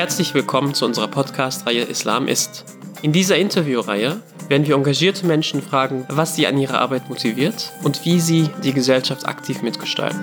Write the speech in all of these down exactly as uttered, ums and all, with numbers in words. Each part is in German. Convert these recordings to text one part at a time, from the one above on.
Herzlich willkommen zu unserer Podcast-Reihe Islam ist. In dieser Interviewreihe werden wir engagierte Menschen fragen, was sie an ihrer Arbeit motiviert und wie sie die Gesellschaft aktiv mitgestalten.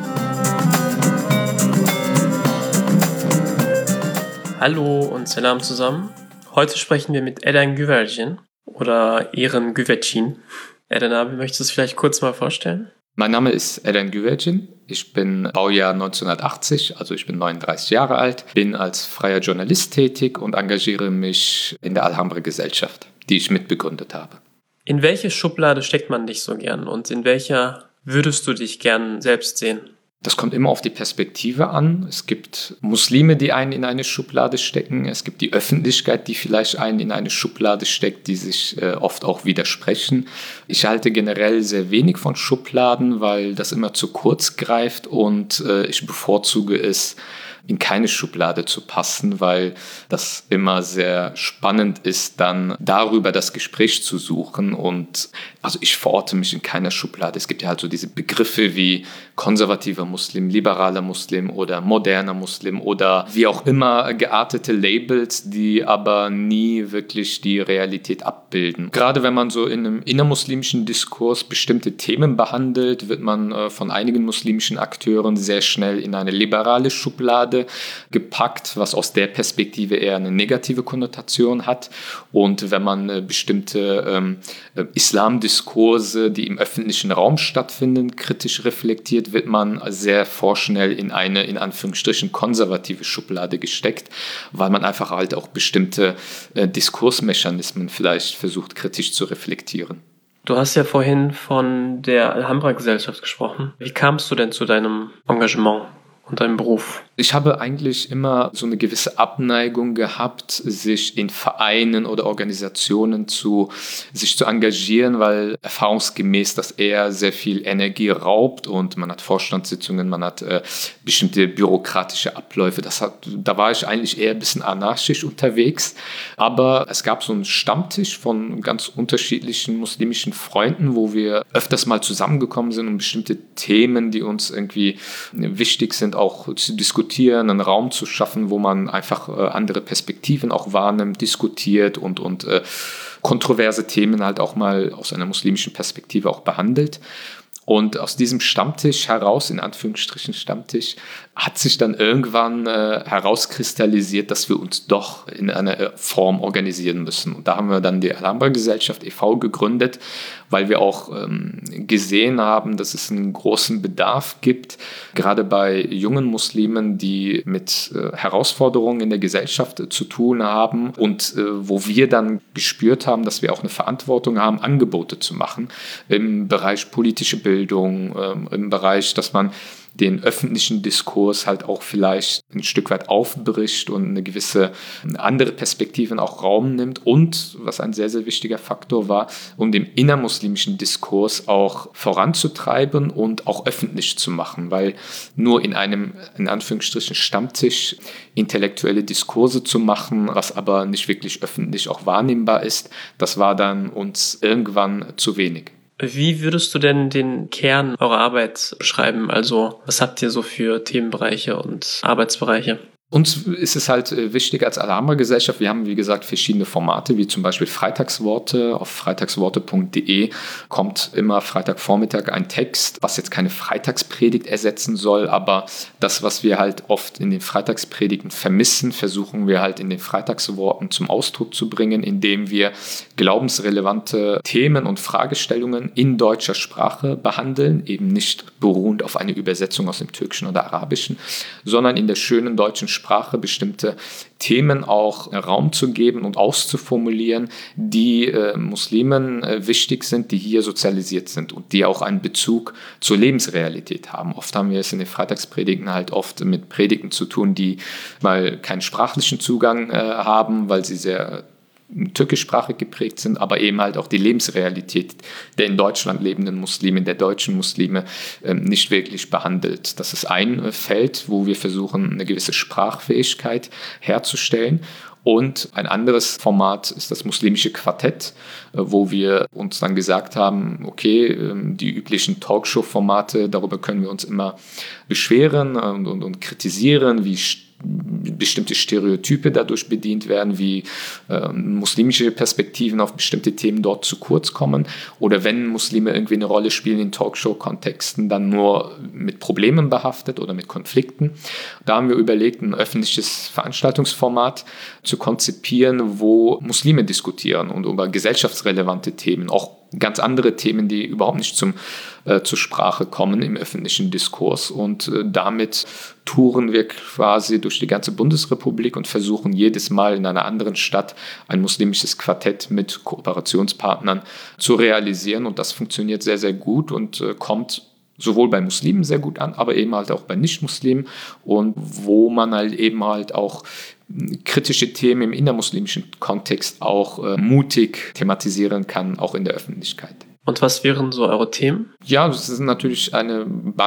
Hallo und Salam zusammen. Heute sprechen wir mit Eren Güvercin oder Eren Güvercin. Eren abi, möchtest du es vielleicht kurz mal vorstellen? Mein Name ist Eren Güvercin. Ich bin Baujahr neunzehnhundertachtzig, also ich bin neununddreißig Jahre alt, bin als freier Journalist tätig und engagiere mich in der Alhambra-Gesellschaft, die ich mitbegründet habe. In welche Schublade steckt man dich so gern und in welcher würdest du dich gern selbst sehen? Das kommt immer auf die Perspektive an. Es gibt Muslime, die einen in eine Schublade stecken. Es gibt die Öffentlichkeit, die vielleicht einen in eine Schublade steckt, die sich äh, oft auch widersprechen. Ich halte generell sehr wenig von Schubladen, weil das immer zu kurz greift und äh, ich bevorzuge es, in keine Schublade zu passen, weil das immer sehr spannend ist, dann darüber das Gespräch zu suchen. Und also ich verorte mich in keiner Schublade. Es gibt ja halt so diese Begriffe wie konservativer Muslim, liberaler Muslim oder moderner Muslim oder wie auch immer geartete Labels, die aber nie wirklich die Realität abbilden. Gerade wenn man so in einem innermuslimischen Diskurs bestimmte Themen behandelt, wird man äh, von einigen muslimischen Akteuren sehr schnell in eine liberale Schublade gepackt, was aus der Perspektive eher eine negative Konnotation hat. Und wenn man äh, bestimmte ähm, äh, Islamdiskurse, die im öffentlichen Raum stattfinden, kritisch reflektiert, wird man sehr vorschnell in eine, in Anführungsstrichen, konservative Schublade gesteckt, weil man einfach halt auch bestimmte äh, Diskursmechanismen vielleicht versucht, kritisch zu reflektieren. Du hast ja vorhin von der Alhambra-Gesellschaft gesprochen. Wie kamst du denn zu deinem Engagement und deinem Beruf? Ich habe eigentlich immer so eine gewisse Abneigung gehabt, sich in Vereinen oder Organisationen zu, sich zu engagieren, weil erfahrungsgemäß das eher sehr viel Energie raubt und man hat Vorstandssitzungen, man hat äh, bestimmte bürokratische Abläufe. Das hat, da war ich eigentlich eher ein bisschen anarchisch unterwegs. Aber es gab so einen Stammtisch von ganz unterschiedlichen muslimischen Freunden, wo wir öfters mal zusammengekommen sind, um bestimmte Themen, die uns irgendwie wichtig sind, auch zu diskutieren, einen Raum zu schaffen, wo man einfach äh, andere Perspektiven auch wahrnimmt, diskutiert und, und äh, kontroverse Themen halt auch mal aus einer muslimischen Perspektive auch behandelt. Und aus diesem Stammtisch heraus, in Anführungsstrichen Stammtisch, hat sich dann irgendwann äh, herauskristallisiert, dass wir uns doch in einer äh, Form organisieren müssen. Und da haben wir dann die Alhambra-Gesellschaft e V gegründet, weil wir auch ähm, gesehen haben, dass es einen großen Bedarf gibt, gerade bei jungen Muslimen, die mit äh, Herausforderungen in der Gesellschaft äh, zu tun haben und äh, wo wir dann gespürt haben, dass wir auch eine Verantwortung haben, Angebote zu machen im Bereich politische Bildung, äh, im Bereich, dass man den öffentlichen Diskurs halt auch vielleicht ein Stück weit aufbricht und eine gewisse andere Perspektiven auch Raum nimmt und, was ein sehr, sehr wichtiger Faktor war, um den innermuslimischen Diskurs auch voranzutreiben und auch öffentlich zu machen, weil nur in einem, in Anführungsstrichen, Stammtisch intellektuelle Diskurse zu machen, was aber nicht wirklich öffentlich auch wahrnehmbar ist, das war dann uns irgendwann zu wenig. Wie würdest du denn den Kern eurer Arbeit beschreiben? Also, was habt ihr so für Themenbereiche und Arbeitsbereiche? Uns ist es halt wichtig als Alhambra-Gesellschaft, wir haben wie gesagt verschiedene Formate, wie zum Beispiel Freitagsworte. Auf freitagsworte punkt de kommt immer Freitagvormittag ein Text, was jetzt keine Freitagspredigt ersetzen soll, aber das, was wir halt oft in den Freitagspredigten vermissen, versuchen wir halt in den Freitagsworten zum Ausdruck zu bringen, indem wir glaubensrelevante Themen und Fragestellungen in deutscher Sprache behandeln, eben nicht beruhend auf eine Übersetzung aus dem Türkischen oder Arabischen, sondern in der schönen deutschen Sprache bestimmte Themen auch Raum zu geben und auszuformulieren, die äh, Muslimen äh, wichtig sind, die hier sozialisiert sind und die auch einen Bezug zur Lebensrealität haben. Oft haben wir es in den Freitagspredigten halt oft mit Predigten zu tun, die mal keinen sprachlichen Zugang äh, haben, weil sie sehr türkischsprachig geprägt sind, aber eben halt auch die Lebensrealität der in Deutschland lebenden Muslime, der deutschen Muslime ähm, nicht wirklich behandelt. Das ist ein Feld, wo wir versuchen, eine gewisse Sprachfähigkeit herzustellen. Und ein anderes Format ist das muslimische Quartett, wo wir uns dann gesagt haben, okay, die üblichen Talkshow-Formate, darüber können wir uns immer beschweren und, und, und kritisieren, wie bestimmte Stereotype dadurch bedient werden, wie äh, muslimische Perspektiven auf bestimmte Themen dort zu kurz kommen oder wenn Muslime irgendwie eine Rolle spielen in Talkshow-Kontexten, dann nur mit Problemen behaftet oder mit Konflikten. Da haben wir überlegt, ein öffentliches Veranstaltungsformat zu konzipieren, wo Muslime diskutieren und über gesellschaftsrelevante Themen, auch ganz andere Themen, die überhaupt nicht zum, äh, zur Sprache kommen im öffentlichen Diskurs. Und äh, damit touren wir quasi durch die ganze Bundesrepublik und versuchen jedes Mal in einer anderen Stadt ein muslimisches Quartett mit Kooperationspartnern zu realisieren. Und das funktioniert sehr, sehr gut und äh, kommt sowohl bei Muslimen sehr gut an, aber eben halt auch bei Nicht-Muslimen und wo man halt eben halt auch kritische Themen im innermuslimischen Kontext auch äh, mutig thematisieren kann, auch in der Öffentlichkeit. Und was wären so eure Themen? Ja, es ist natürlich eine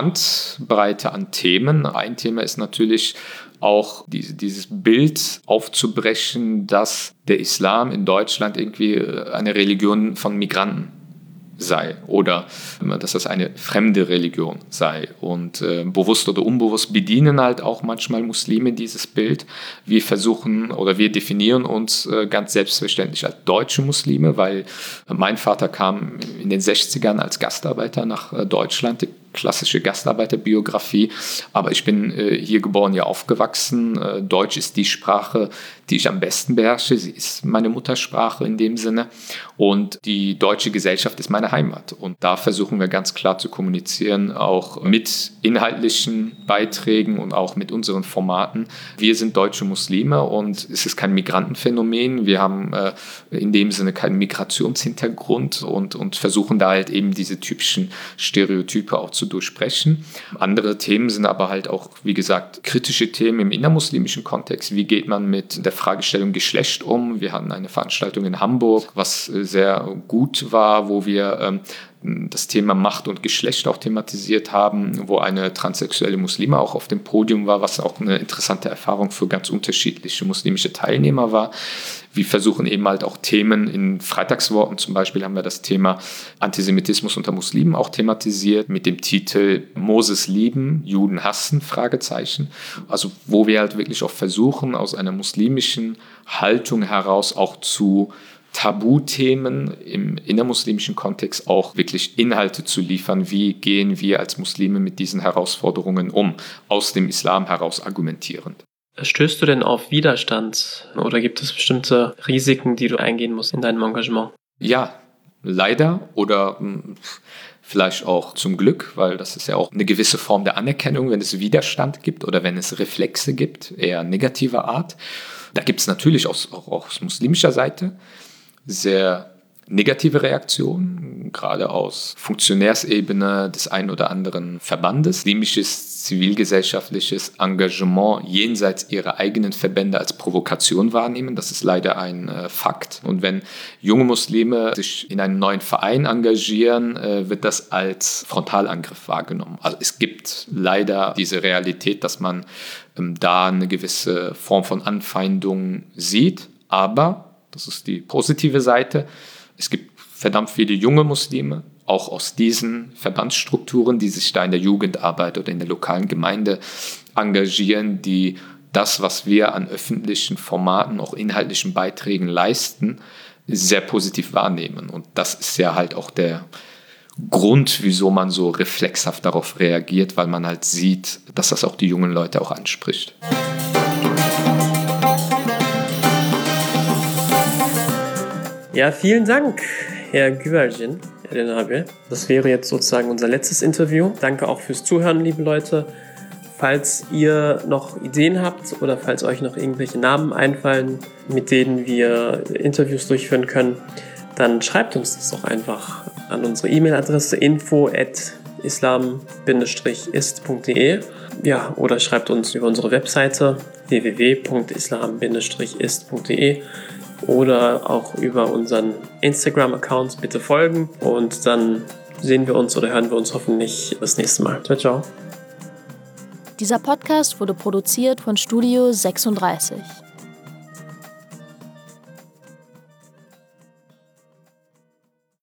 Bandbreite an Themen. Ein Thema ist natürlich auch diese, dieses Bild aufzubrechen, dass der Islam in Deutschland irgendwie eine Religion von Migranten sei oder dass das eine fremde Religion sei. Und äh, bewusst oder unbewusst bedienen halt auch manchmal Muslime dieses Bild. Wir versuchen oder wir definieren uns äh, ganz selbstverständlich als deutsche Muslime, weil äh, mein Vater kam in den sechzigern als Gastarbeiter nach äh, Deutschland, die klassische Gastarbeiterbiografie, aber ich bin äh, hier geboren, hier aufgewachsen. Äh, Deutsch ist die Sprache, die ich am besten beherrsche. Sie ist meine Muttersprache in dem Sinne und die deutsche Gesellschaft ist meine Heimat. Und da versuchen wir ganz klar zu kommunizieren, auch mit inhaltlichen Beiträgen und auch mit unseren Formaten. Wir sind deutsche Muslime und es ist kein Migrantenphänomen. Wir haben äh, in dem Sinne keinen Migrationshintergrund und, und versuchen da halt eben diese typischen Stereotype auch zu durchsprechen. Andere Themen sind aber halt auch, wie gesagt, kritische Themen im innermuslimischen Kontext. Wie geht man mit der Fragestellung Geschlecht um? Wir hatten eine Veranstaltung in Hamburg, was sehr gut war, wo wir ähm, das Thema Macht und Geschlecht auch thematisiert haben, wo eine transsexuelle Muslime auch auf dem Podium war, was auch eine interessante Erfahrung für ganz unterschiedliche muslimische Teilnehmer war. Wir versuchen eben halt auch Themen in Freitagsworten, zum Beispiel haben wir das Thema Antisemitismus unter Muslimen auch thematisiert mit dem Titel Moses lieben, Juden hassen, Fragezeichen. Also wo wir halt wirklich auch versuchen, aus einer muslimischen Haltung heraus auch zu Tabuthemen im innermuslimischen Kontext auch wirklich Inhalte zu liefern. Wie gehen wir als Muslime mit diesen Herausforderungen um, aus dem Islam heraus argumentierend? Stößt du denn auf Widerstand oder gibt es bestimmte Risiken, die du eingehen musst in deinem Engagement? Ja, leider oder mh, vielleicht auch zum Glück, weil das ist ja auch eine gewisse Form der Anerkennung, wenn es Widerstand gibt oder wenn es Reflexe gibt, eher negativer Art. Da gibt es natürlich aus, auch aus muslimischer Seite sehr negative Reaktionen, gerade aus Funktionärsebene des einen oder anderen Verbandes. Muslimisches zivilgesellschaftliches Engagement jenseits ihrer eigenen Verbände als Provokation wahrnehmen. Das ist leider ein äh, Fakt. Und wenn junge Muslime sich in einem neuen Verein engagieren, äh, wird das als Frontalangriff wahrgenommen. Also es gibt leider diese Realität, dass man ähm, da eine gewisse Form von Anfeindung sieht. Aber das ist die positive Seite. Es gibt verdammt viele junge Muslime, auch aus diesen Verbandsstrukturen, die sich da in der Jugendarbeit oder in der lokalen Gemeinde engagieren, die das, was wir an öffentlichen Formaten, auch inhaltlichen Beiträgen leisten, sehr positiv wahrnehmen. Und das ist ja halt auch der Grund, wieso man so reflexhaft darauf reagiert, weil man halt sieht, dass das auch die jungen Leute auch anspricht. Ja, vielen Dank, Herr Güvercin, Herr Nabil. Das wäre jetzt sozusagen unser letztes Interview. Danke auch fürs Zuhören, liebe Leute. Falls ihr noch Ideen habt oder falls euch noch irgendwelche Namen einfallen, mit denen wir Interviews durchführen können, dann schreibt uns das doch einfach an unsere E-Mail-Adresse info at islam ist punkt de. Ja, oder schreibt uns über unsere Webseite w w w punkt islam ist punkt de. Oder auch über unseren Instagram-Account bitte folgen und dann sehen wir uns oder hören wir uns hoffentlich das nächste Mal. Ciao, ciao. Dieser Podcast wurde produziert von Studio sechsunddreißig.